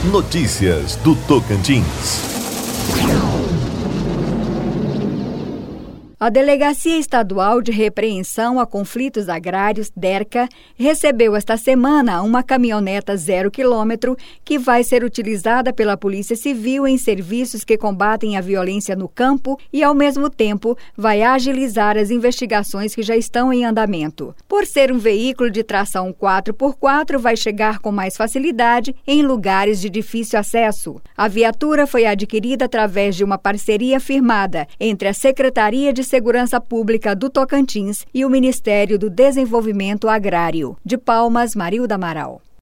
Notícias do Tocantins. A Delegacia Estadual de Repreensão a Conflitos Agrários, DERCA, recebeu esta semana uma caminhoneta 0 km que vai ser utilizada pela Polícia Civil em serviços que combatem a violência no campo e, ao mesmo tempo, vai agilizar as investigações que já estão em andamento. Por ser um veículo de tração 4x4, vai chegar com mais facilidade em lugares de difícil acesso. A viatura foi adquirida através de uma parceria firmada entre a Secretaria de Segurança Pública do Tocantins e o Ministério do Desenvolvimento Agrário. De Palmas, Marilda Amaral.